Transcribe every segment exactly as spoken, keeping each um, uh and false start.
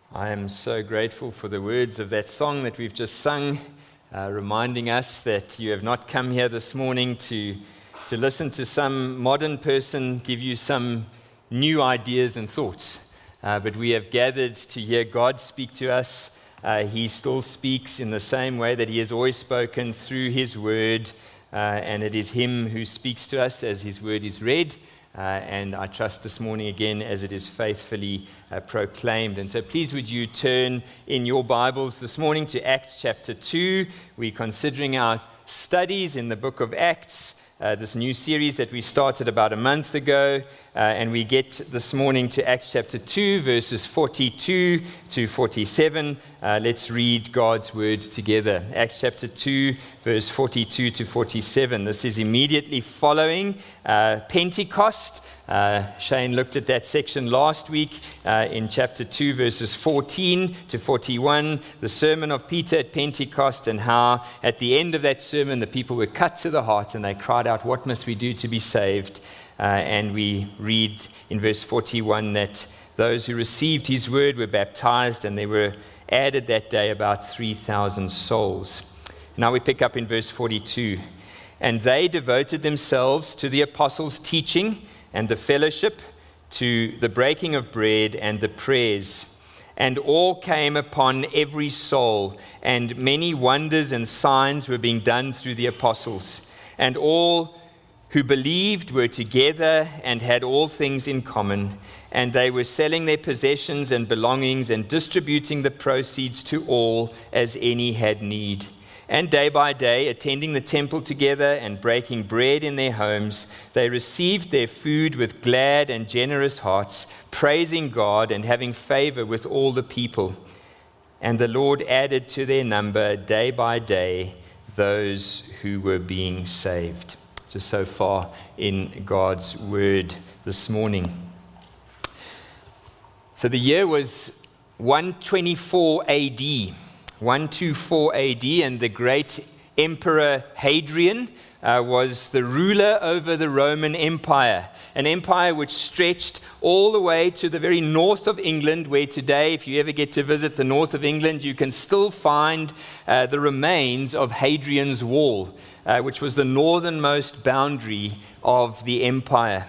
I am so grateful for the words of that song that we've just sung, uh, reminding us that you have not come here this morning to, to listen to some modern person give you some new ideas and thoughts, uh, but we have gathered to hear God speak to us. Uh, he still speaks in the same way that he has always spoken, through his word, uh, and it is him who speaks to us as his word is read. Uh, and I trust this morning again as it is faithfully uh, proclaimed. And so please would you turn in your Bibles this morning to Acts chapter two. We're considering our studies in the book of Acts, uh, this new series that we started about a month ago. Uh, and we get this morning to Acts chapter two, verses forty-two to forty-seven. Uh, let's read God's word together. Acts chapter two, verse forty-two to forty-seven. This is immediately following uh, Pentecost. Uh, Shane looked at that section last week uh, in chapter two, verses fourteen to forty-one, the sermon of Peter at Pentecost, and how at the end of that sermon the people were cut to the heart and they cried out, "What must we do to be saved?" Uh, and we read in verse forty-one that those who received his word were baptized, and there were added that day about three thousand souls. Now we pick up in verse forty-two. And they devoted themselves to the apostles' teaching and the fellowship, to the breaking of bread and the prayers. And all came upon every soul, and many wonders and signs were being done through the apostles. And all who believed were together and had all things in common, and they were selling their possessions and belongings and distributing the proceeds to all as any had need. And day by day, attending the temple together and breaking bread in their homes, they received their food with glad and generous hearts, praising God and having favor with all the people. And the Lord added to their number day by day those who were being saved. Just so far in God's word this morning. So the year was one twenty-four A D, one twenty-four A D, and the great Emperor Hadrian uh, was the ruler over the Roman Empire, an empire which stretched all the way to the very north of England, where today, if you ever get to visit the north of England, you can still find uh, the remains of Hadrian's Wall, uh, which was the northernmost boundary of the empire.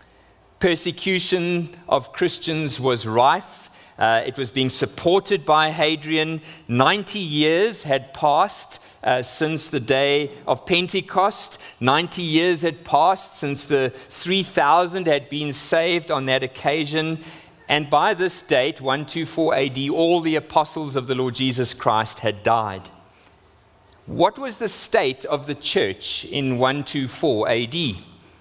Persecution of Christians was rife. Uh, it was being supported by Hadrian. ninety years had passed uh, since the day of Pentecost. ninety years had passed since the three thousand had been saved on that occasion. And by this date, one twenty-four A D, all the apostles of the Lord Jesus Christ had died. What was the state of the church in one twenty-four A D?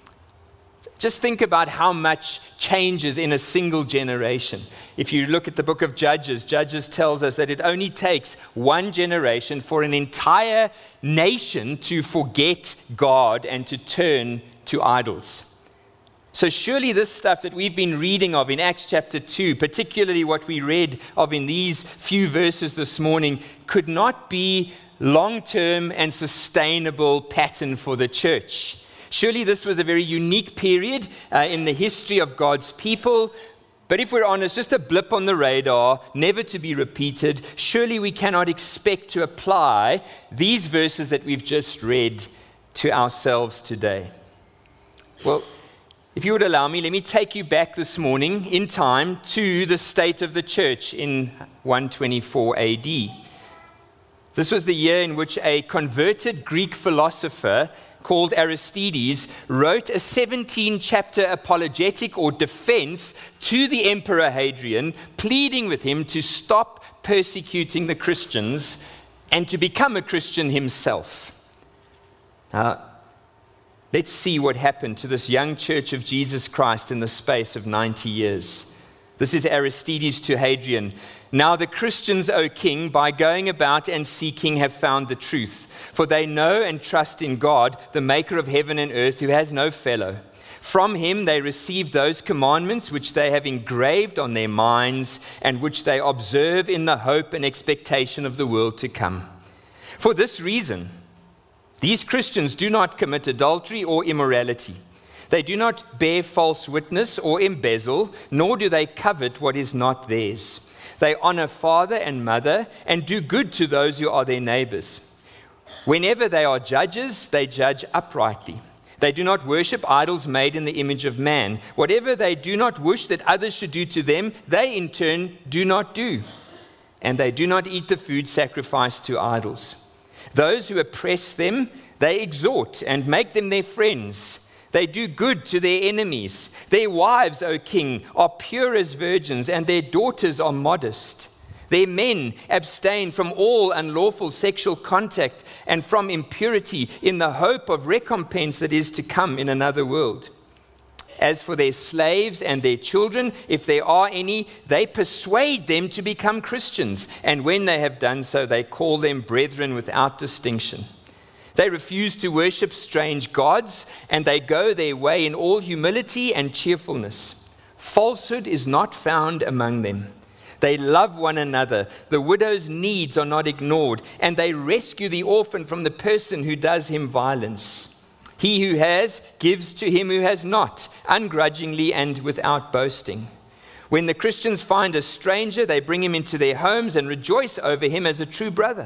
Just think about how much changes in a single generation. If you look at the book of Judges, Judges tells us that it only takes one generation for an entire nation to forget God and to turn to idols. So surely this stuff that we've been reading of in Acts chapter two, particularly what we read of in these few verses this morning, could not be long-term and sustainable pattern for the church. Surely this was a very unique period uh, in the history of God's people. But if we're honest, just a blip on the radar, never to be repeated. Surely we cannot expect to apply these verses that we've just read to ourselves today. Well, if you would allow me, let me take you back this morning in time to the state of the church in one twenty-four A D. This was the year in which a converted Greek philosopher called Aristides wrote a seventeen chapter apologetic or defense to the Emperor Hadrian, pleading with him to stop persecuting the Christians and to become a Christian himself. Now, let's see what happened to this young church of Jesus Christ in the space of ninety years. This is Aristides to Hadrian. Now the Christians, O king, by going about and seeking, have found the truth. For they know and trust in God, the maker of heaven and earth, who has no fellow. From him they received those commandments which they have engraved on their minds, and which they observe in the hope and expectation of the world to come. For this reason, these Christians do not commit adultery or immorality. They do not bear false witness or embezzle, nor do they covet what is not theirs. They honor father and mother and do good to those who are their neighbors. Whenever they are judges, they judge uprightly. They do not worship idols made in the image of man. Whatever they do not wish that others should do to them, they in turn do not do. And they do not eat the food sacrificed to idols. Those who oppress them, they exhort and make them their friends. They do good to their enemies. Their wives, O king, are pure as virgins, and their daughters are modest. Their men abstain from all unlawful sexual contact and from impurity in the hope of recompense that is to come in another world. As for their slaves and their children, if there are any, they persuade them to become Christians, and when they have done so, they call them brethren without distinction. They refuse to worship strange gods, and they go their way in all humility and cheerfulness. Falsehood is not found among them. They love one another. The widow's needs are not ignored, and they rescue the orphan from the person who does him violence. He who has gives to him who has not, ungrudgingly and without boasting. When the Christians find a stranger, they bring him into their homes and rejoice over him as a true brother.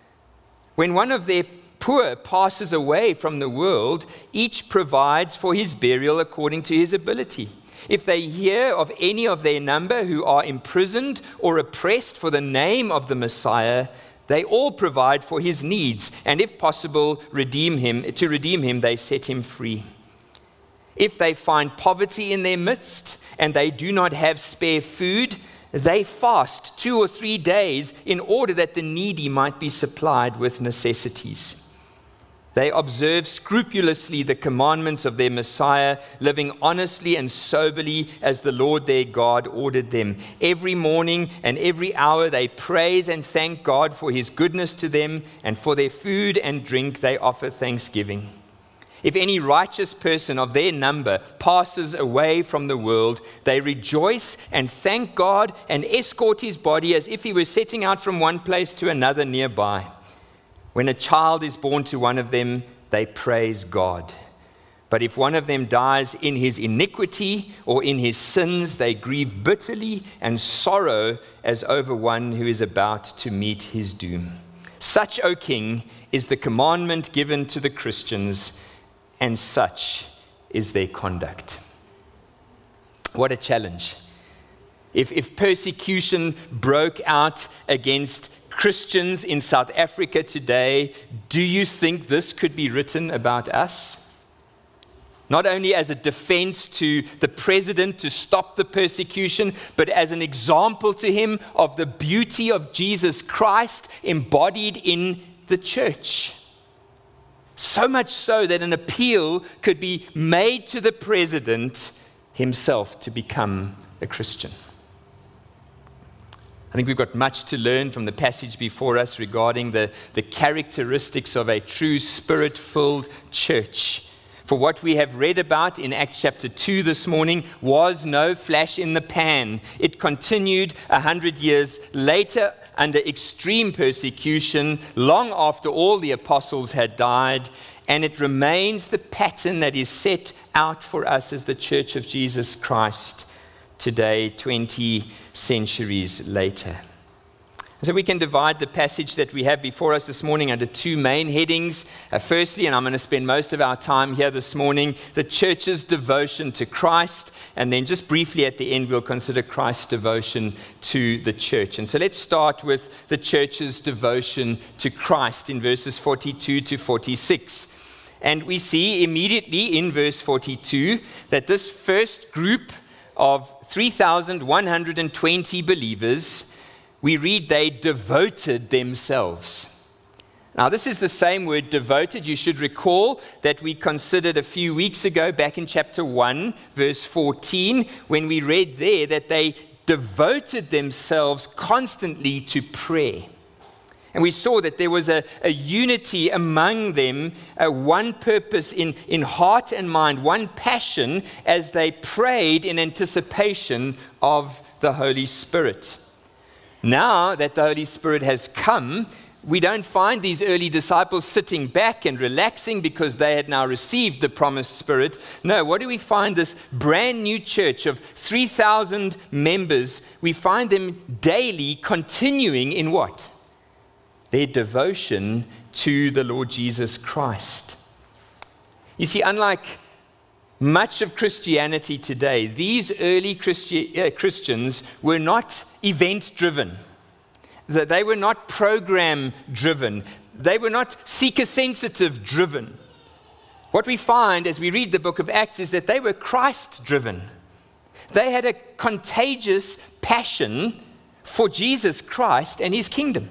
When one of their poor passes away from the world, each provides for his burial according to his ability. If they hear of any of their number who are imprisoned or oppressed for the name of the Messiah, they all provide for his needs, and if possible, redeem him. To redeem him, they set him free. If they find poverty in their midst and they do not have spare food, they fast two or three days in order that the needy might be supplied with necessities. They observe scrupulously the commandments of their Messiah, living honestly and soberly as the Lord their God ordered them. Every morning and every hour they praise and thank God for his goodness to them, and for their food and drink they offer thanksgiving. If any righteous person of their number passes away from the world, they rejoice and thank God and escort his body as if he were setting out from one place to another nearby. When a child is born to one of them, they praise God. But if one of them dies in his iniquity or in his sins, they grieve bitterly and sorrow as over one who is about to meet his doom. Such, O King, is the commandment given to the Christians, and such is their conduct. What a challenge. If, if persecution broke out against Christians in South Africa today, do you think this could be written about us? Not only as a defense to the president to stop the persecution, but as an example to him of the beauty of Jesus Christ embodied in the church. So much so that an appeal could be made to the president himself to become a Christian. I think we've got much to learn from the passage before us regarding the, the characteristics of a true spirit-filled church. For what we have read about in Acts chapter two this morning was no flash in the pan. It continued a hundred years later under extreme persecution, long after all the apostles had died, and it remains the pattern that is set out for us as the Church of Jesus Christ today, twenty centuries later. So we can divide the passage that we have before us this morning under two main headings. Uh, firstly, and I'm going to spend most of our time here this morning, the church's devotion to Christ. And then just briefly at the end, we'll consider Christ's devotion to the church. And so let's start with the church's devotion to Christ in verses forty-two to forty-six. And we see immediately in verse forty-two that this first group of three thousand one hundred twenty believers, we read they devoted themselves. Now, this is the same word devoted. You should recall that we considered a few weeks ago, back in chapter one, verse fourteen, when we read there that they devoted themselves constantly to prayer. And we saw that there was a, a unity among them, a one purpose in, in heart and mind, one passion as they prayed in anticipation of the Holy Spirit. Now that the Holy Spirit has come, we don't find these early disciples sitting back and relaxing because they had now received the promised Spirit. No, what do we find? This brand new church of three thousand members, we find them daily continuing in what? Their devotion to the Lord Jesus Christ. You see, unlike much of Christianity today, these early Christi- uh, Christians were not event-driven. They were not program-driven. They were not seeker-sensitive driven. What we find as we read the book of Acts is that they were Christ-driven. They had a contagious passion for Jesus Christ and his kingdom.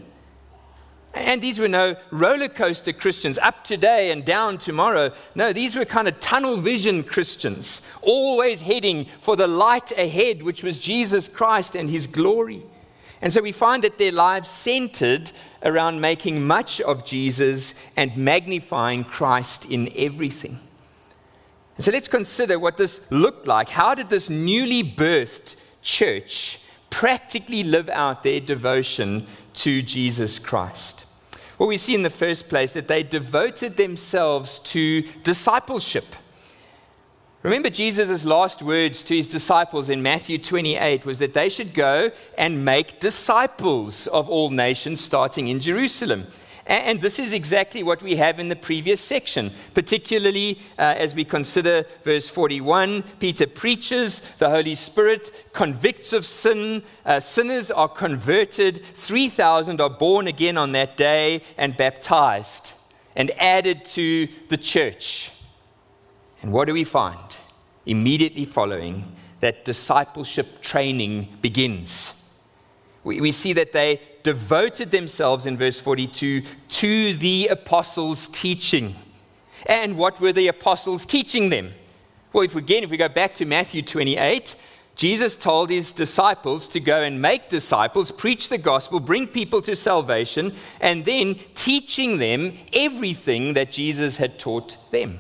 And these were no roller coaster Christians, up today and down tomorrow. No, these were kind of tunnel vision Christians, always heading for the light ahead, which was Jesus Christ and his glory. And so we find that their lives centered around making much of Jesus and magnifying Christ in everything. And so let's consider what this looked like. How did this newly birthed church practically live out their devotion to Jesus Christ? Well, we see in the first place that they devoted themselves to discipleship. Remember, Jesus' last words to his disciples in Matthew twenty-eight was that they should go and make disciples of all nations, starting in Jerusalem. And this is exactly what we have in the previous section, particularly uh, as we consider verse forty-one. Peter preaches, the Holy Spirit convicts of sin, uh, sinners are converted, three thousand are born again on that day and baptized and added to the church. And what do we find? Immediately following that, discipleship training begins. We, we see that they devoted themselves in verse forty-two to the apostles' teaching. And what were the apostles teaching them? Well, if we, again, if we go back to Matthew twenty-eight, Jesus told his disciples to go and make disciples, preach the gospel, bring people to salvation, and then teaching them everything that Jesus had taught them.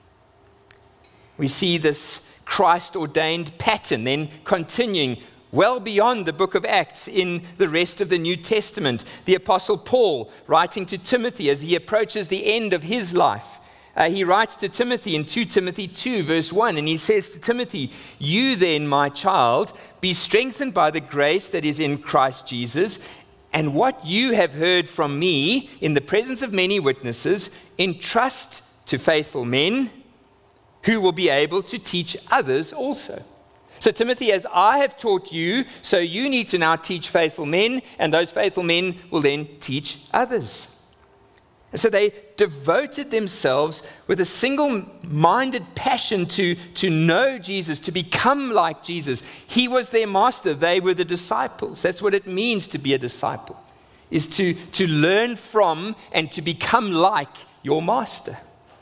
We see this Christ-ordained pattern then continuing well beyond the book of Acts in the rest of the New Testament. The Apostle Paul, writing to Timothy as he approaches the end of his life, uh, he writes to Timothy in Second Timothy two, verse one, and he says to Timothy, "You then, my child, be strengthened by the grace that is in Christ Jesus, and what you have heard from me in the presence of many witnesses, entrust to faithful men who will be able to teach others also." So Timothy, as I have taught you, so you need to now teach faithful men, and those faithful men will then teach others. And so they devoted themselves with a single-minded passion to, to know Jesus, to become like Jesus. He was their master. They were the disciples. That's what it means to be a disciple, is to, to learn from and to become like your master.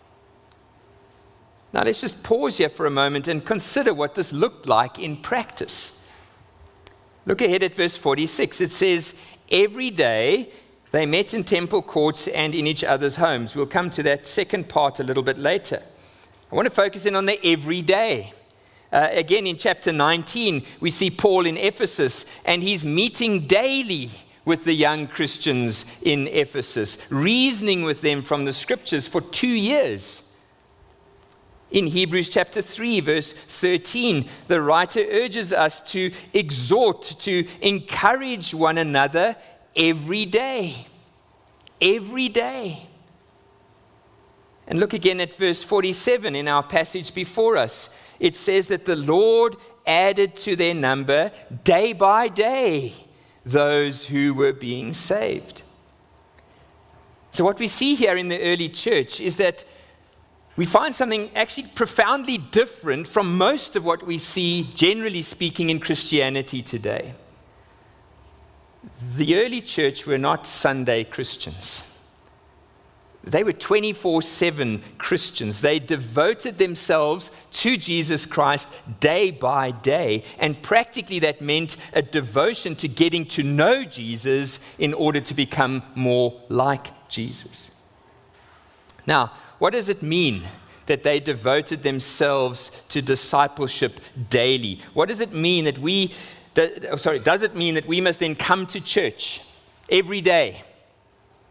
Now let's just pause here for a moment and consider what this looked like in practice. Look ahead at verse forty-six. It says, every day they met in temple courts and in each other's homes. We'll come to that second part a little bit later. I want to focus in on the every day. Uh, again, in chapter nineteen, we see Paul in Ephesus, and he's meeting daily with the young Christians in Ephesus, reasoning with them from the scriptures for two years. In Hebrews chapter three, verse thirteen, the writer urges us to exhort, to encourage one another every day. Every day. And look again at verse forty-seven in our passage before us. It says that the Lord added to their number day by day those who were being saved. So what we see here in the early church is that we find something actually profoundly different from most of what we see, generally speaking, in Christianity today. The early church were not Sunday Christians. They were twenty-four seven Christians. They devoted themselves to Jesus Christ day by day. And practically that meant a devotion to getting to know Jesus in order to become more like Jesus. Now, what does it mean that they devoted themselves to discipleship daily? What does it mean that we, that, oh, sorry, does it mean that we must then come to church every day?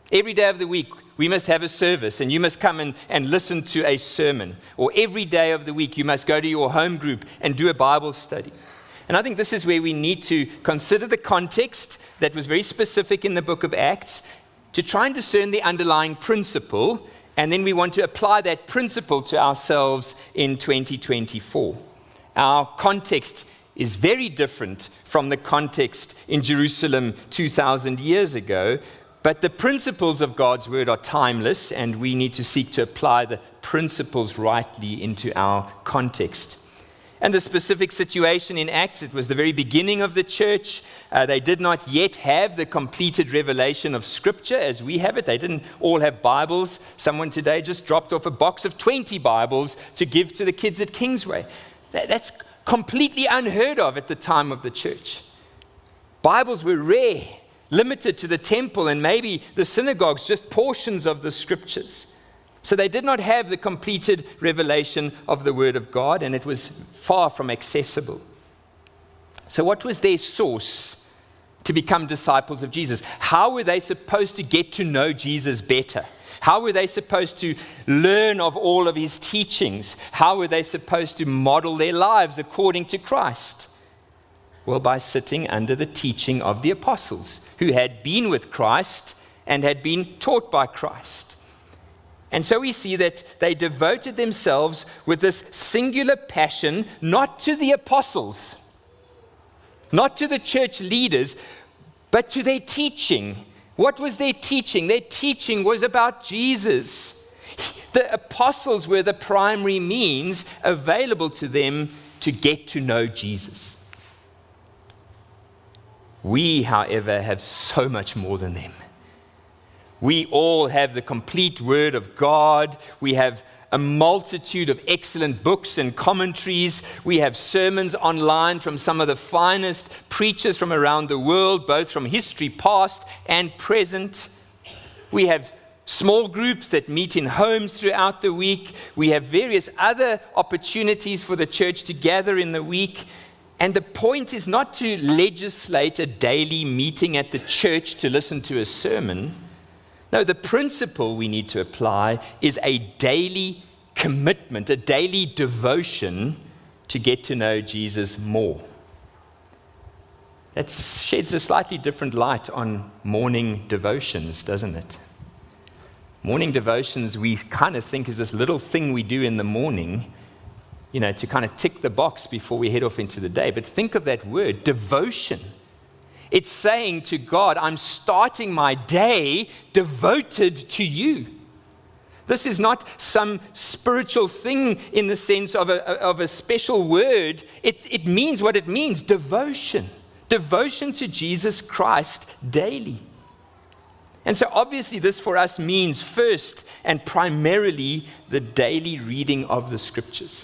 Every day of the week, we must have a service, and you must come and, and listen to a sermon. Or every day of the week, you must go to your home group and do a Bible study. And I think this is where we need to consider the context that was very specific in the book of Acts to try and discern the underlying principle, and then we want to apply that principle to ourselves in twenty twenty-four. Our context is very different from the context in Jerusalem two thousand years ago, but the principles of God's word are timeless, and we need to seek to apply the principles rightly into our context. And the specific situation in Acts, it was the very beginning of the church. Uh, they did not yet have the completed revelation of Scripture as we have it. They didn't all have Bibles. Someone today just dropped off a box of twenty Bibles to give to the kids at Kingsway. That, that's completely unheard of at the time of the church. Bibles were rare, limited to the temple and maybe the synagogues, just portions of the Scriptures. So they did not have the completed revelation of the Word of God, and it was far from accessible. So what was their source to become disciples of Jesus? How were they supposed to get to know Jesus better? How were they supposed to learn of all of his teachings? How were they supposed to model their lives according to Christ? Well, by sitting under the teaching of the apostles, who had been with Christ and had been taught by Christ. And so we see that they devoted themselves with this singular passion, not to the apostles, not to the church leaders, but to their teaching. What was their teaching? Their teaching was about Jesus. The apostles were the primary means available to them to get to know Jesus. We, however, have so much more than them. We all have the complete Word of God. We have a multitude of excellent books and commentaries. We have sermons online from some of the finest preachers from around the world, both from history past and present. We have small groups that meet in homes throughout the week. We have various other opportunities for the church to gather in the week. And the point is not to legislate a daily meeting at the church to listen to a sermon. No, the principle we need to apply is a daily commitment, a daily devotion to get to know Jesus more. That sheds a slightly different light on morning devotions, doesn't it? Morning devotions we kind of think is this little thing we do in the morning, you know, to kind of tick the box before we head off into the day. But think of that word, devotion. It's saying to God, I'm starting my day devoted to you. This is not some spiritual thing in the sense of a, of a special word. It, it means what it means, devotion. Devotion to Jesus Christ daily. And so obviously this for us means first and primarily the daily reading of the Scriptures.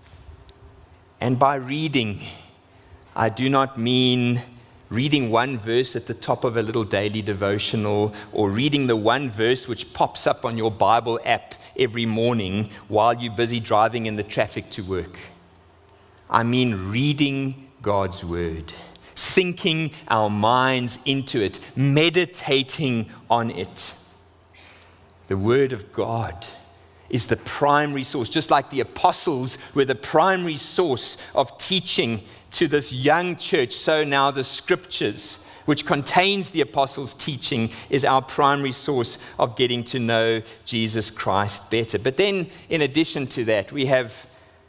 And by reading, I do not mean reading one verse at the top of a little daily devotional, or reading the one verse which pops up on your Bible app every morning while you're busy driving in the traffic to work. I mean reading God's Word, sinking our minds into it, meditating on it. The Word of God is the primary source, just like the apostles were the primary source of teaching to this young church, so now the Scriptures, which contains the apostles' teaching, is our primary source of getting to know Jesus Christ better. But then, in addition to that, we have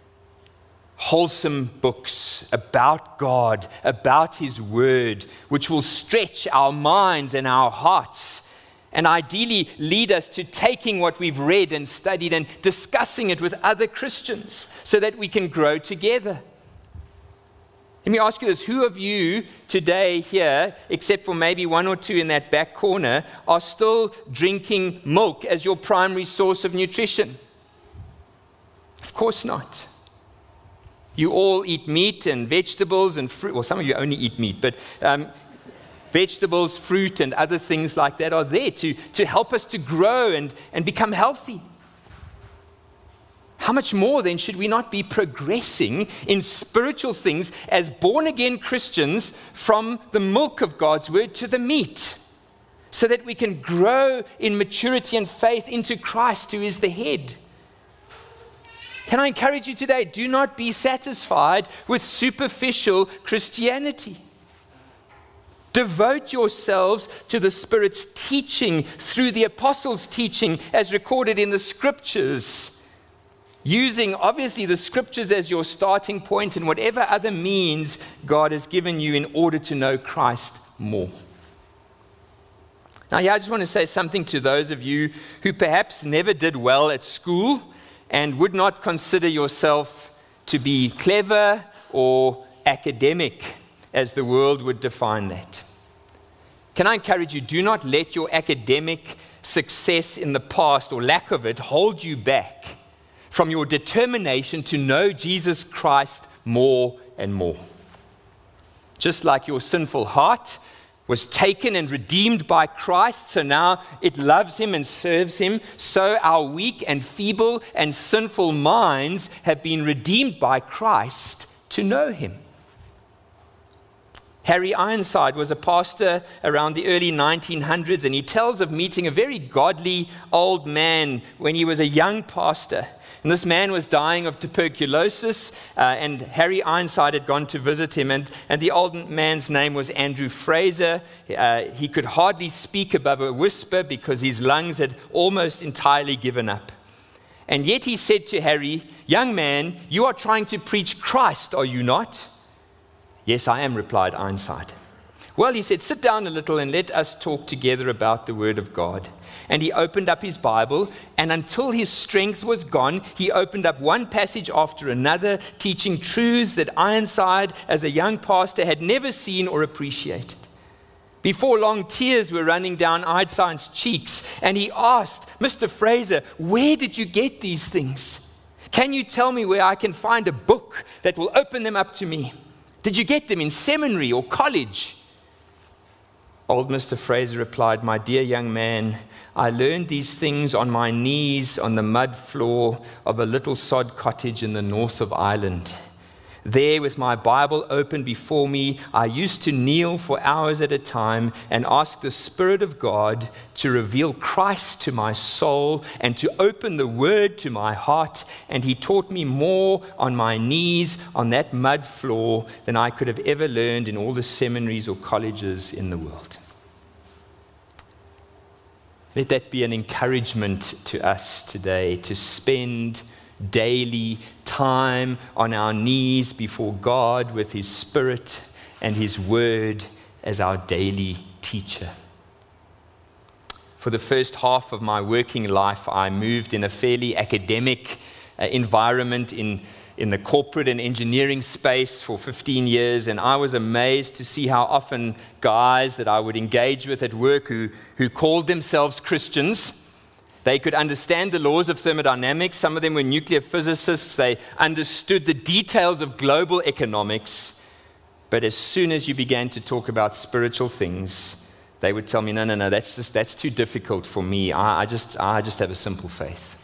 wholesome books about God, about His Word, which will stretch our minds and our hearts, and ideally lead us to taking what we've read and studied and discussing it with other Christians so that we can grow together. Let me ask you this, who of you today here, except for maybe one or two in that back corner, are still drinking milk as your primary source of nutrition? Of course not. You all eat meat and vegetables and fruit. Well, some of you only eat meat, but um, vegetables, fruit, and other things like that are there to, to help us to grow and, and become healthy. How much more then should we not be progressing in spiritual things as born-again Christians from the milk of God's Word to the meat? so that we can grow in maturity and faith into Christ, who is the head. Can I encourage you today, do not be satisfied with superficial Christianity. Devote yourselves to the Spirit's teaching through the apostles' teaching as recorded in the Scriptures, using obviously the Scriptures as your starting point and whatever other means God has given you in order to know Christ more. Now, yeah, I just want to say something to those of you who perhaps never did well at school and would not consider yourself to be clever or academic, as the world would define that. Can I encourage you, do not let your academic success in the past or lack of it hold you back from your determination to know Jesus Christ more and more. Just like your sinful heart was taken and redeemed by Christ, so now it loves him and serves him, so our weak and feeble and sinful minds have been redeemed by Christ to know him. Harry Ironside was a pastor around the early nineteen hundreds, and he tells of meeting a very godly old man when he was a young pastor. And this man was dying of tuberculosis, uh, and Harry Ironside had gone to visit him, and, and the old man's name was Andrew Fraser. Uh, he could hardly speak above a whisper because his lungs had almost entirely given up. And yet he said to Harry, "Young man, you are trying to preach Christ, are you not?" "Yes, I am," replied Ironside. "Well," he said, "sit down a little and let us talk together about the Word of God." And he opened up his Bible, and until his strength was gone, he opened up one passage after another, teaching truths that Ironside, as a young pastor, had never seen or appreciated. Before long, tears were running down Ironside's cheeks, and he asked, "Mister Fraser, where did you get these things? Can you tell me where I can find a book that will open them up to me? Did you get them in seminary or college?" Old Mister Fraser replied, "My dear young man, I learned these things on my knees on the mud floor of a little sod cottage in the north of Ireland. There, with my Bible open before me, I used to kneel for hours at a time and ask the Spirit of God to reveal Christ to my soul and to open the Word to my heart, and he taught me more on my knees on that mud floor than I could have ever learned in all the seminaries or colleges in the world." Let that be an encouragement to us today to spend daily time on our knees before God with his Spirit and his Word as our daily teacher. For the first half of my working life, I moved in a fairly academic uh, environment in in the corporate and engineering space for fifteen years, and I was amazed to see how often guys that I would engage with at work who, who called themselves Christians, they could understand the laws of thermodynamics. Some of them were nuclear physicists. They understood the details of global economics. But as soon as you began to talk about spiritual things, they would tell me, no, no, no, that's just that's too difficult for me. I, I just I just have a simple faith.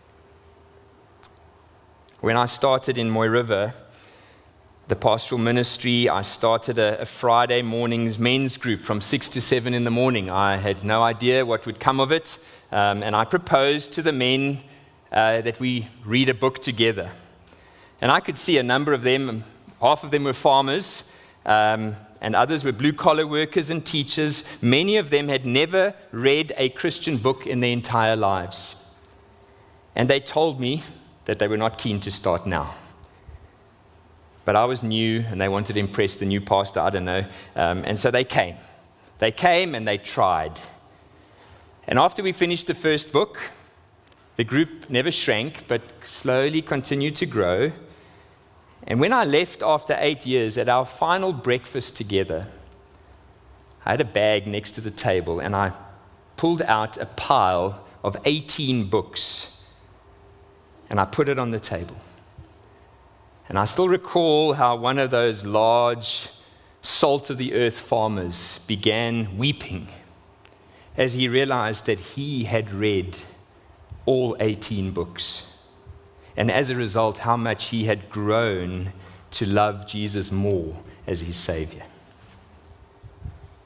When I started in Moy River, the pastoral ministry, I started a, a Friday morning's men's group from six to seven in the morning. I had no idea what would come of it, um, and I proposed to the men uh, that we read a book together. And I could see a number of them, half of them were farmers, um, and others were blue-collar workers and teachers. Many of them had never read a Christian book in their entire lives. And they told me that they were not keen to start now. But I was new, and they wanted to impress the new pastor, I don't know. Um, and so they came. They came and they tried. And after we finished the first book, the group never shrank, but slowly continued to grow. And when I left after eight years, at our final breakfast together, I had a bag next to the table, and I pulled out a pile of eighteen books. And I put it on the table. And I still recall how one of those large salt-of-the-earth farmers began weeping as he realized that he had read all eighteen books. And as a result, how much he had grown to love Jesus more as his Savior.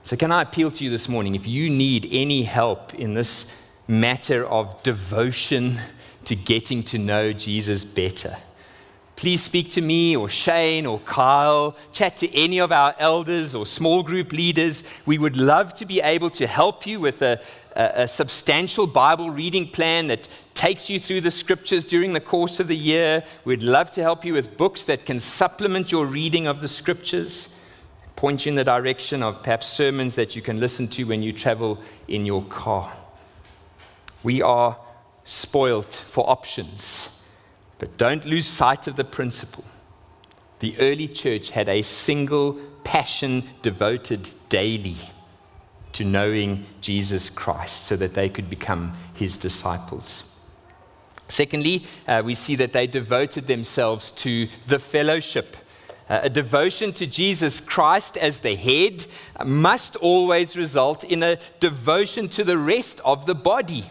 So can I appeal to you this morning, if you need any help in this matter of devotion to getting to know Jesus better, please speak to me or Shane or Kyle, chat to any of our elders or small group leaders. We would love to be able to help you with a, a, a substantial Bible reading plan that takes you through the scriptures during the course of the year. We'd love to help you with books that can supplement your reading of the scriptures, point you in the direction of perhaps sermons that you can listen to when you travel in your car. We are spoilt for options. But don't lose sight of the principle. The early church had a single passion devoted daily to knowing Jesus Christ so that they could become his disciples. Secondly, uh, we see that they devoted themselves to the fellowship. Uh, a devotion to Jesus Christ as the head must always result in a devotion to the rest of the body.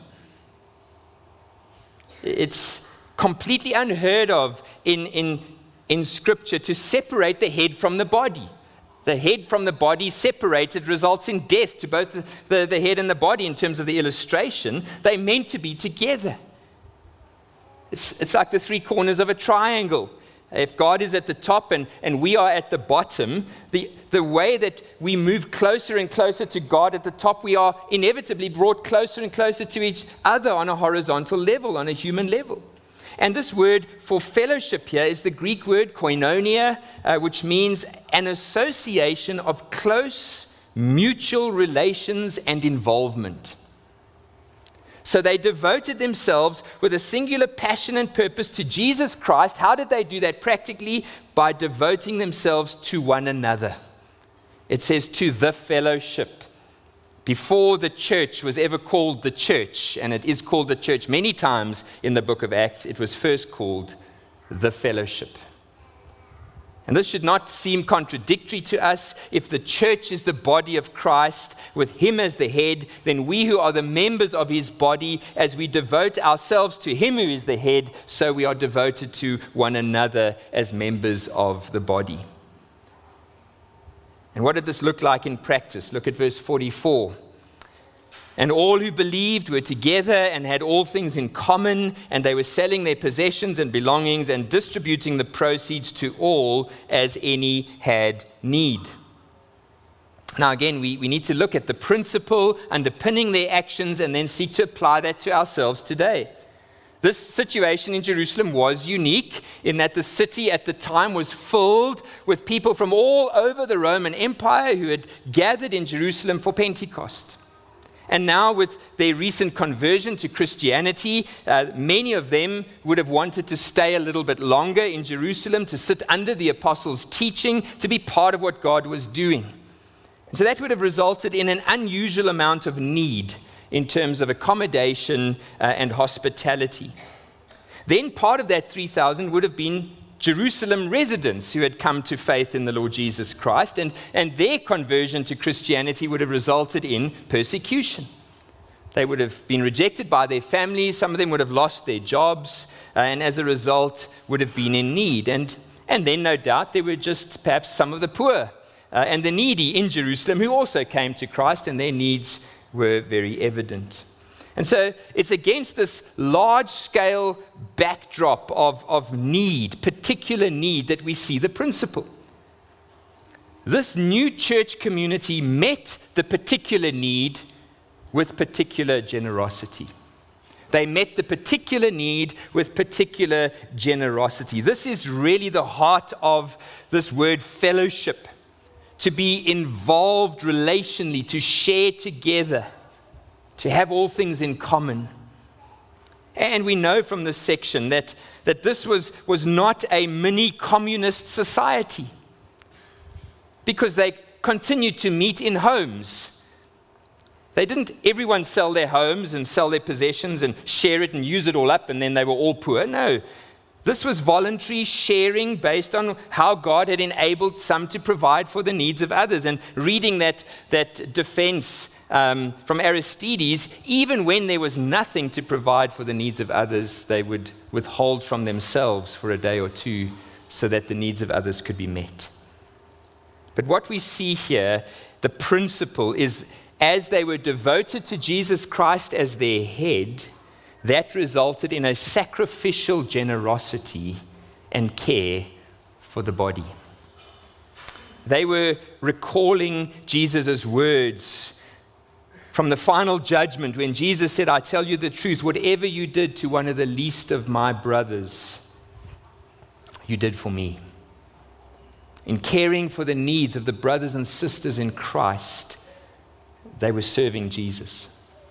It's completely unheard of in, in, in Scripture to separate the head from the body. The head from the body separated results in death to both the, the, the head and the body in terms of the illustration. They're meant to be together. It's, it's like the three corners of a triangle. If God is at the top and, and we are at the bottom, the, the way that we move closer and closer to God at the top, we are inevitably brought closer and closer to each other on a horizontal level, on a human level. And this word for fellowship here is the Greek word koinonia, uh, which means an association of close mutual relations and involvement. So they devoted themselves with a singular passion and purpose to Jesus Christ. How did they do that practically? By devoting themselves to one another. It says to the fellowship. Before the church was ever called the church, and it is called the church many times in the book of Acts, it was first called the fellowship. And this should not seem contradictory to us. If the church is the body of Christ, with him as the head, then we who are the members of his body, as we devote ourselves to him who is the head, so we are devoted to one another as members of the body. And what did this look like in practice? Look at verse forty-four. And all who believed were together and had all things in common, and they were selling their possessions and belongings and distributing the proceeds to all as any had need. Now again, we, we need to look at the principle underpinning their actions and then seek to apply that to ourselves today. This situation in Jerusalem was unique in that the city at the time was filled with people from all over the Roman Empire who had gathered in Jerusalem for Pentecost. And now with their recent conversion to Christianity, uh, many of them would have wanted to stay a little bit longer in Jerusalem, to sit under the apostles' teaching, to be part of what God was doing. And so that would have resulted in an unusual amount of need in terms of accommodation uh, and hospitality. Then part of that three thousand would have been Jerusalem residents who had come to faith in the Lord Jesus Christ, and, and their conversion to Christianity would have resulted in persecution. They would have been rejected by their families, some of them would have lost their jobs, uh, and as a result would have been in need. And, and then no doubt there were just perhaps some of the poor uh, and the needy in Jerusalem who also came to Christ, and their needs were very evident. And so it's against this large-scale backdrop of, of need, particular need, that we see the principle. This new church community met the particular need with particular generosity. They met the particular need with particular generosity. This is really the heart of this word fellowship. To be involved relationally, to share together, to have all things in common. And we know from this section that, that this was, was not a mini-communist society, because they continued to meet in homes. They didn't everyone sell their homes and sell their possessions and share it and use it all up and then they were all poor. No. This was voluntary sharing based on how God had enabled some to provide for the needs of others. And reading that, that defense um, from Aristides, even when there was nothing to provide for the needs of others, they would withhold from themselves for a day or two so that the needs of others could be met. But what we see here, the principle is, as they were devoted to Jesus Christ as their head, that resulted in a sacrificial generosity and care for the body. They were recalling Jesus' words from the final judgment when Jesus said, I tell you the truth, whatever you did to one of the least of my brothers, you did for me. In caring for the needs of the brothers and sisters in Christ, they were serving Jesus.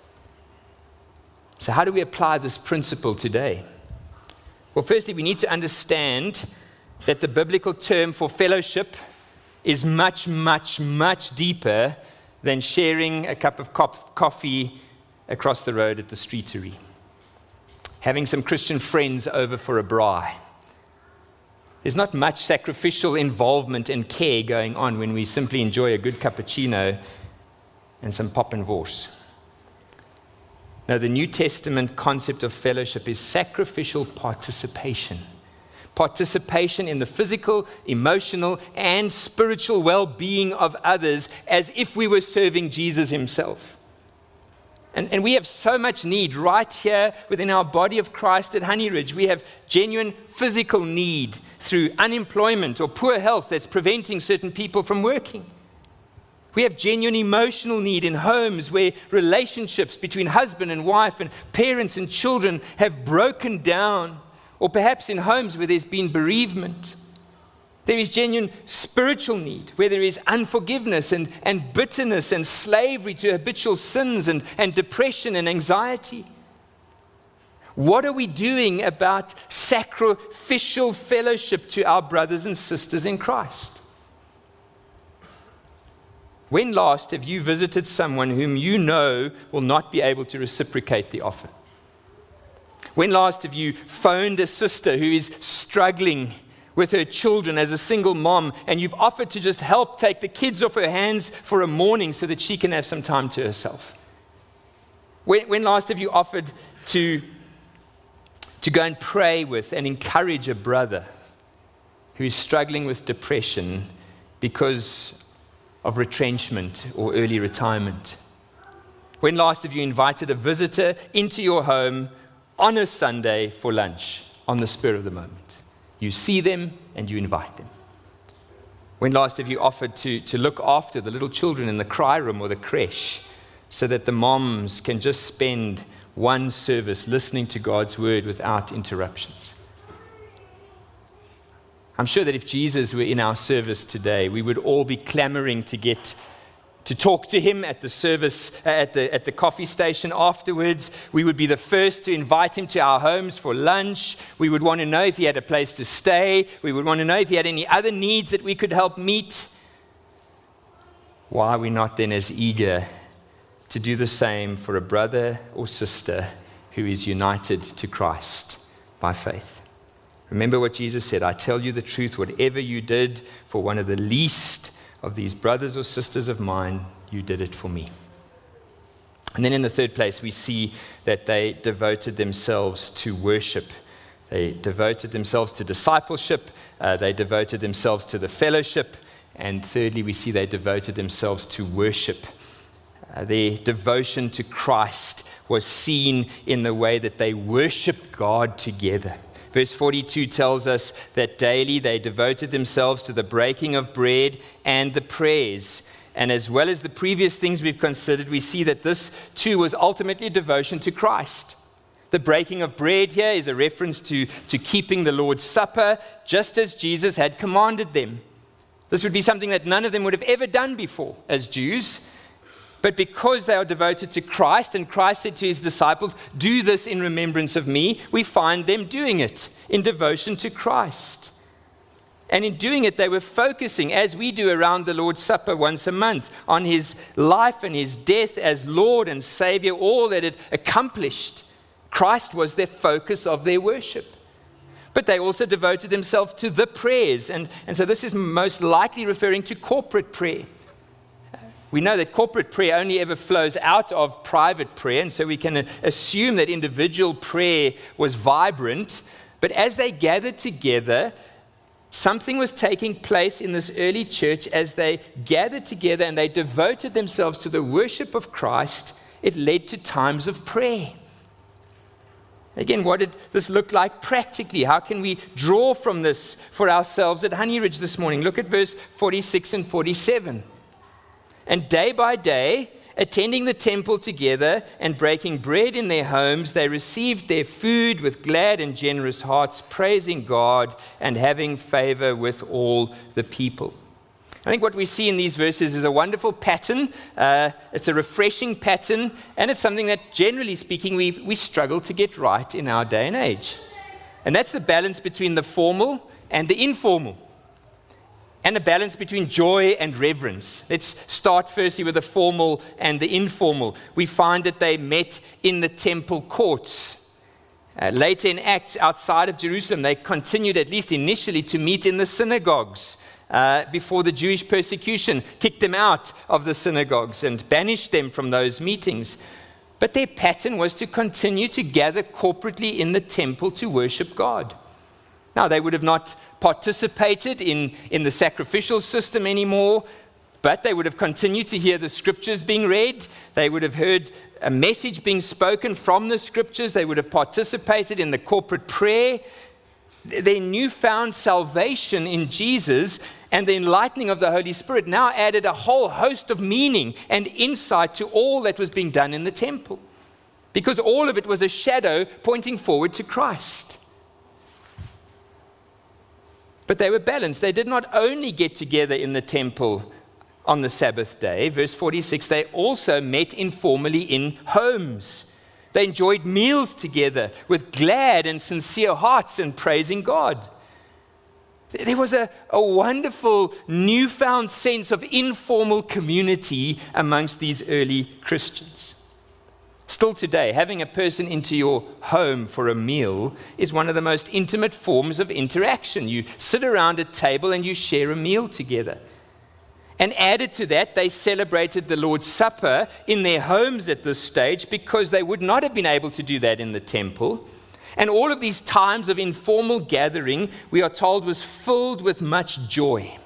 So how do we apply this principle today? Well, firstly, we need to understand that the biblical term for fellowship is much, much, much deeper than sharing a cup of co- coffee across the road at the streetery, having some Christian friends over for a braai. There's not much sacrificial involvement and care going on when we simply enjoy a good cappuccino and some pop and wors. Now, the New Testament concept of fellowship is sacrificial participation. Participation in the physical, emotional, and spiritual well-being of others as if we were serving Jesus himself. And, and we have so much need right here within our body of Christ at Honey Ridge. We have genuine physical need through unemployment or poor health that's preventing certain people from working. We have genuine emotional need in homes where relationships between husband and wife and parents and children have broken down, or perhaps in homes where there's been bereavement. There is genuine spiritual need, where there is unforgiveness and, and bitterness and slavery to habitual sins and, and depression and anxiety. What are we doing about sacrificial fellowship to our brothers and sisters in Christ? When last have you visited someone whom you know will not be able to reciprocate the offer? When last have you phoned a sister who is struggling with her children as a single mom, and you've offered to just help take the kids off her hands for a morning so that she can have some time to herself? When, when last have you offered to, to go and pray with and encourage a brother who is struggling with depression because of retrenchment or early retirement? When last have you invited a visitor into your home on a Sunday for lunch on the spur of the moment? You see them and you invite them. When last have you offered to, to look after the little children in the cry room or the creche so that the moms can just spend one service listening to God's word without interruptions? I'm sure that if Jesus were in our service today, we would all be clamoring to get to talk to him at the service, uh, at the at the coffee station afterwards. We would be the first to invite him to our homes for lunch. We would want to know if he had a place to stay. We would want to know if he had any other needs that we could help meet. Why are we not then as eager to do the same for a brother or sister who is united to Christ by faith? Remember what Jesus said, I tell you the truth, whatever you did for one of the least of these brothers or sisters of mine, you did it for me. And then in the third place, we see that they devoted themselves to worship. They devoted themselves to discipleship. Uh, they devoted themselves to the fellowship. And thirdly, we see they devoted themselves to worship. Uh, their devotion to Christ was seen in the way that they worshiped God together. Verse forty-two tells us that daily they devoted themselves to the breaking of bread and the prayers. And as well as the previous things we've considered, we see that this too was ultimately devotion to Christ. The breaking of bread here is a reference to, to keeping the Lord's Supper, just as Jesus had commanded them. This would be something that none of them would have ever done before as Jews. But because they are devoted to Christ, and Christ said to his disciples, do this in remembrance of me, we find them doing it in devotion to Christ. And in doing it, they were focusing, as we do around the Lord's Supper once a month, on his life and his death as Lord and Savior, all that it accomplished. Christ was their focus of their worship. But they also devoted themselves to the prayers. And, and so this is most likely referring to corporate prayer. We know that corporate prayer only ever flows out of private prayer, and so we can assume that individual prayer was vibrant. But as they gathered together Something was taking place in this early church as they gathered together and they devoted themselves to the worship of Christ. It led to times of prayer. Again, what did this look like practically? How can we draw from this for ourselves at Honey Ridge this morning? Look at verse forty-six and forty-seven. And day by day, attending the temple together and breaking bread in their homes, they received their food with glad and generous hearts, praising God and having favor with all the people. I think what we see in these verses is a wonderful pattern. Uh, it's a refreshing pattern, and it's something that, generally speaking, we we struggle to get right in our day and age. And that's the balance between the formal and the informal, and a balance between joy and reverence. Let's start firstly with the formal and the informal. We find that they met in the temple courts. Uh, later in Acts, outside of Jerusalem, they continued, at least initially, to meet in the synagogues uh, before the Jewish persecution kicked them out of the synagogues and banished them from those meetings. But their pattern was to continue to gather corporately in the temple to worship God. Now, they would have not participated in, in the sacrificial system anymore, but they would have continued to hear the scriptures being read. They would have heard a message being spoken from the scriptures. They would have participated in the corporate prayer. Their newfound salvation in Jesus and the enlightening of the Holy Spirit now added a whole host of meaning and insight to all that was being done in the temple, because all of it was a shadow pointing forward to Christ. But they were balanced. They did not only get together in the temple on the Sabbath day. Verse forty-six, they also met informally in homes. They enjoyed meals together with glad and sincere hearts and praising God. There was a, a wonderful newfound sense of informal community amongst these early Christians. Still today, having a person into your home for a meal is one of the most intimate forms of interaction. You sit around a table and you share a meal together. And added to that, they celebrated the Lord's Supper in their homes at this stage because they would not have been able to do that in the temple. And all of these times of informal gathering, we are told, was filled with much joy,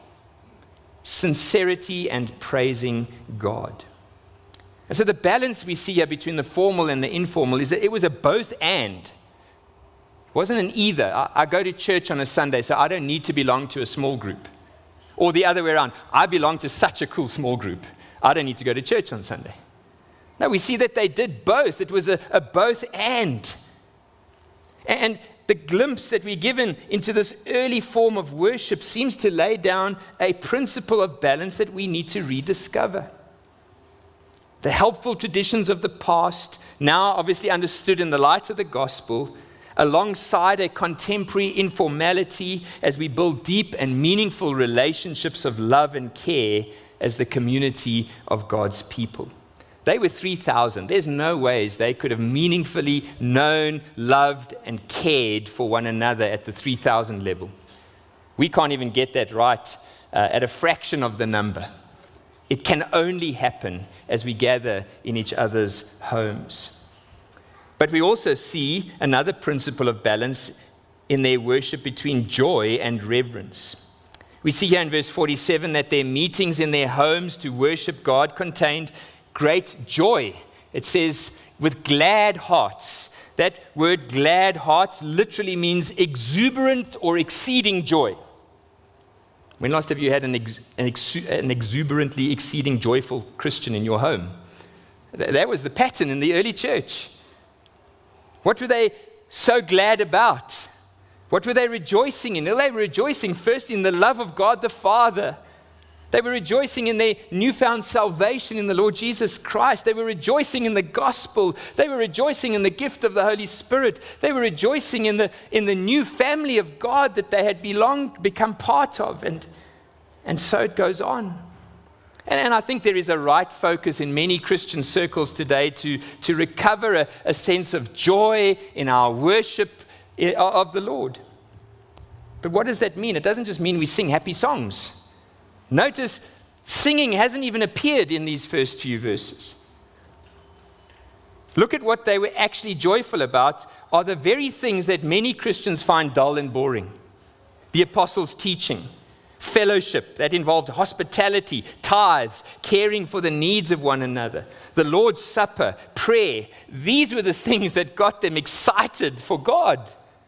sincerity, and praising God. And so the balance we see here between the formal and the informal is that it was a both and. It wasn't an either. I, I go to church on a Sunday, so I don't need to belong to a small group. Or the other way around. I belong to such a cool small group. I don't need to go to church on Sunday. No, we see that they did both. It was a, a both and. And the glimpse that we're given into this early form of worship seems to lay down a principle of balance that we need to rediscover. The helpful traditions of the past, now obviously understood in the light of the gospel, alongside a contemporary informality as we build deep and meaningful relationships of love and care as the community of God's people. They were three thousand. There's no ways they could have meaningfully known, loved, and cared for one another at the three thousand level. We can't even get that right uh, at a fraction of the number. It can only happen as we gather in each other's homes. But we also see another principle of balance in their worship between joy and reverence. We see here in verse forty-seven that their meetings in their homes to worship God contained great joy. It says, with glad hearts. That word glad hearts literally means exuberant or exceeding joy. When last have you had an, ex- an, exu- an exuberantly exceeding joyful Christian in your home? Th- that was the pattern in the early church. What were they so glad about? What were they rejoicing in? Well, they were rejoicing first in the love of God the Father. They were rejoicing in their newfound salvation in the Lord Jesus Christ. They were rejoicing in the gospel. They were rejoicing in the gift of the Holy Spirit. They were rejoicing in the, in the new family of God that they had belonged, become part of. And, and so it goes on. And, and I think there is a right focus in many Christian circles today to, to recover a, a sense of joy in our worship of the Lord. But what does that mean? It doesn't just mean we sing happy songs. Notice, singing hasn't even appeared in these first few verses. Look at what they were actually joyful about are the very things that many Christians find dull and boring. The apostles' teaching, fellowship, that involved hospitality, tithes, caring for the needs of one another, the Lord's Supper, prayer. These were the things that got them excited for God.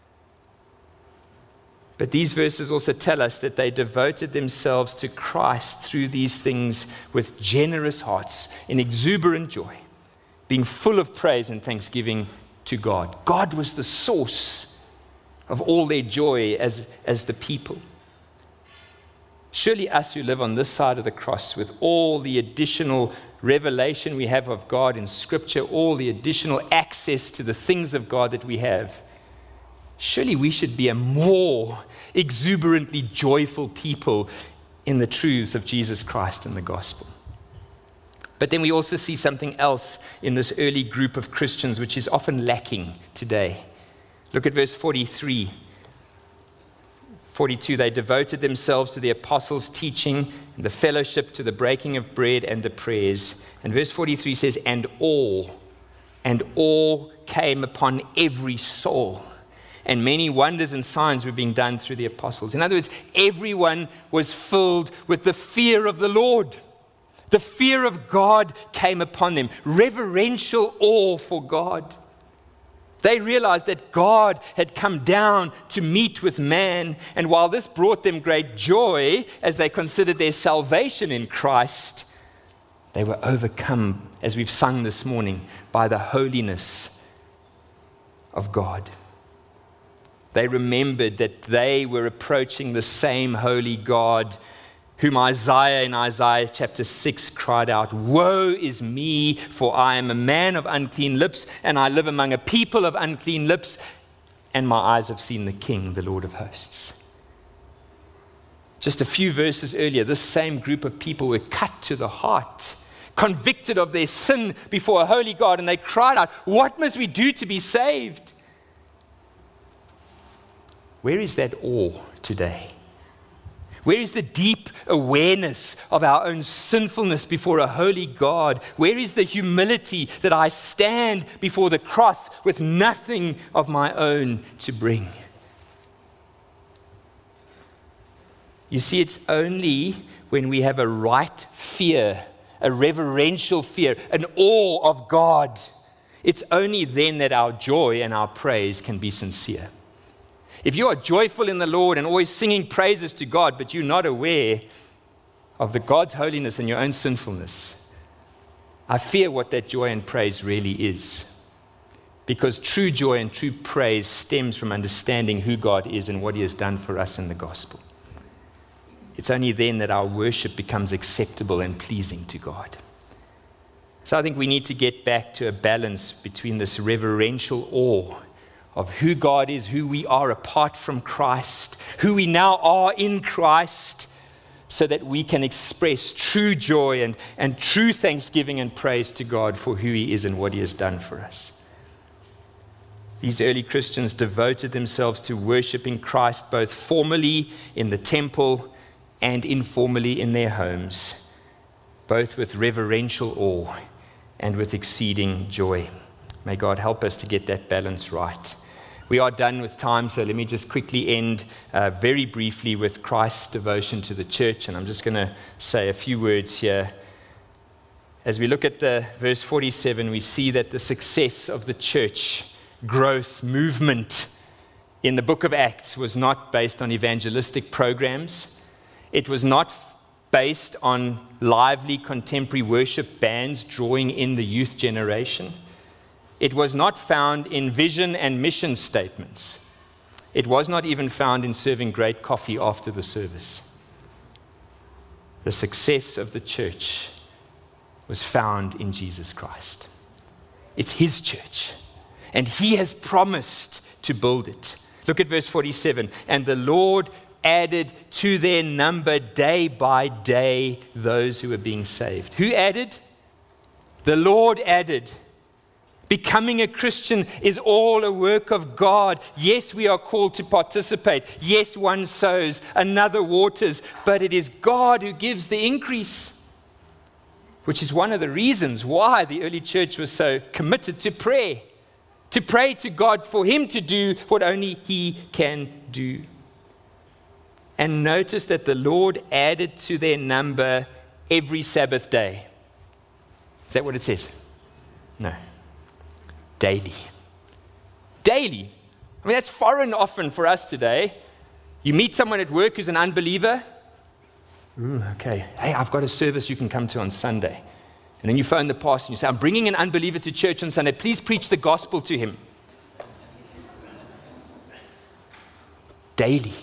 But these verses also tell us that they devoted themselves to Christ through these things with generous hearts, in exuberant joy, being full of praise and thanksgiving to God. God was the source of all their joy as, as the people. Surely us who live on this side of the cross, with all the additional revelation we have of God in Scripture, all the additional access to the things of God that we have, surely we should be a more exuberantly joyful people in the truths of Jesus Christ and the gospel. But then we also see something else in this early group of Christians which is often lacking today. Look at verse forty-three. forty-two, they devoted themselves to the apostles' teaching and the fellowship, to the breaking of bread and the prayers. And verse forty-three says, and awe, and awe came upon every soul. And many wonders and signs were being done through the apostles. In other words, everyone was filled with the fear of the Lord. The fear of God came upon them. Reverential awe for God. They realized that God had come down to meet with man. And while this brought them great joy as they considered their salvation in Christ, they were overcome, as we've sung this morning, by the holiness of God. They remembered that they were approaching the same holy God whom Isaiah in Isaiah chapter six cried out, woe is me, for I am a man of unclean lips, and I live among a people of unclean lips, and my eyes have seen the King, the Lord of hosts. Just a few verses earlier, this same group of people were cut to the heart, convicted of their sin before a holy God, and they cried out, what must we do to be saved? Where is that awe today? Where is the deep awareness of our own sinfulness before a holy God? Where is the humility that I stand before the cross with nothing of my own to bring? You see, it's only when we have a right fear, a reverential fear, an awe of God, it's only then that our joy and our praise can be sincere. If you are joyful in the Lord and always singing praises to God, but you're not aware of the God's holiness and your own sinfulness, I fear what that joy and praise really is. Because true joy and true praise stems from understanding who God is and what He has done for us in the gospel. It's only then that our worship becomes acceptable and pleasing to God. So I think we need to get back to a balance between this reverential awe of who God is, who we are apart from Christ, who we now are in Christ, so that we can express true joy and, and true thanksgiving and praise to God for who He is and what He has done for us. These early Christians devoted themselves to worshiping Christ both formally in the temple and informally in their homes, both with reverential awe and with exceeding joy. May God help us to get that balance right. We are done with time, so let me just quickly end uh, very briefly with Christ's devotion to the church, and I'm just going to say a few words here. As we look at the verse forty-seven, we see that the success of the church growth movement in the book of Acts was not based on evangelistic programs. It was not based on lively contemporary worship bands drawing in the youth generation. It was not found in vision and mission statements. It was not even found in serving great coffee after the service. The success of the church was found in Jesus Christ. It's His church, and He has promised to build it. Look at verse forty-seven. And the Lord added to their number day by day those who were being saved. Who added? The Lord added. Becoming a Christian is all a work of God. Yes, we are called to participate. Yes, one sows, another waters, but it is God who gives the increase, which is one of the reasons why the early church was so committed to prayer, to pray to God for Him to do what only He can do. And notice that the Lord added to their number every Sabbath day. Is that what it says? No. Daily. Daily. I mean, that's foreign often for us today. You meet someone at work who's an unbeliever. Ooh, okay. Hey, I've got a service you can come to on Sunday. And then you phone the pastor and you say, I'm bringing an unbeliever to church on Sunday. Please preach the gospel to him. Daily.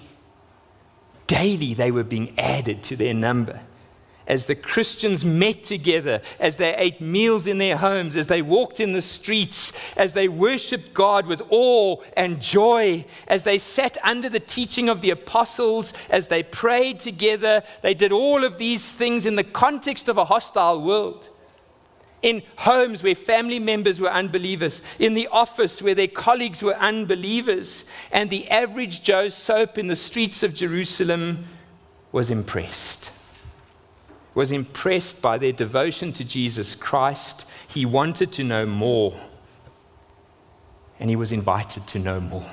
Daily they were being added to their number. As the Christians met together, as they ate meals in their homes, as they walked in the streets, as they worshiped God with awe and joy, as they sat under the teaching of the apostles, as they prayed together, they did all of these things in the context of a hostile world. In homes where family members were unbelievers, in the office where their colleagues were unbelievers, and the average Joe Soap in the streets of Jerusalem was impressed. Was impressed by their devotion to Jesus Christ. He wanted to know more, and he was invited to know more.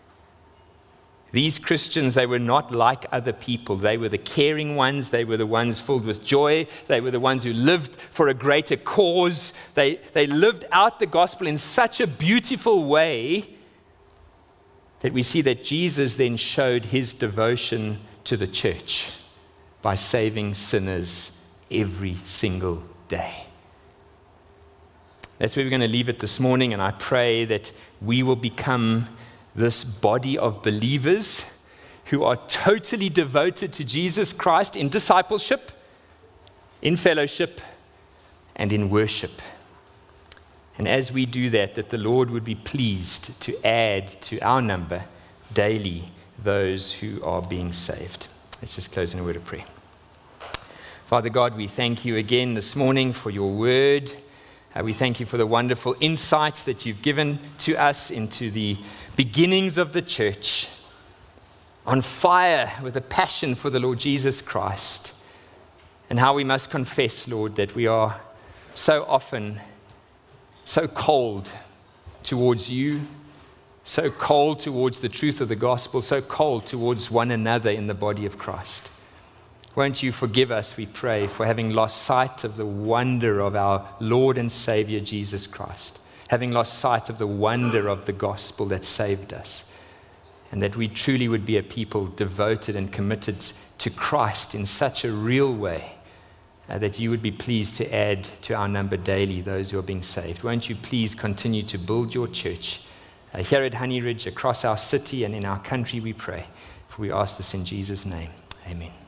These Christians, they were not like other people. They were the caring ones. They were the ones filled with joy. They were the ones who lived for a greater cause. They, they lived out the gospel in such a beautiful way that we see that Jesus then showed his devotion to the church by saving sinners every single day. That's where we're going to leave it this morning, and I pray that we will become this body of believers who are totally devoted to Jesus Christ in discipleship, in fellowship, and in worship. And as we do that, that the Lord would be pleased to add to our number daily those who are being saved. Let's just close in a word of prayer. Father God, we thank you again this morning for your word. Uh, we thank you for the wonderful insights that you've given to us into the beginnings of the church, on fire with a passion for the Lord Jesus Christ, and how we must confess, Lord, that we are so often so cold towards you, so cold towards the truth of the gospel, so cold towards one another in the body of Christ. Won't you forgive us, we pray, for having lost sight of the wonder of our Lord and Savior Jesus Christ, having lost sight of the wonder of the gospel that saved us, and that we truly would be a people devoted and committed to Christ in such a real way, uh, that you would be pleased to add to our number daily those who are being saved. Won't you please continue to build your church uh, here at Honey Ridge, across our city and in our country, we pray. For we ask this in Jesus' name. Amen.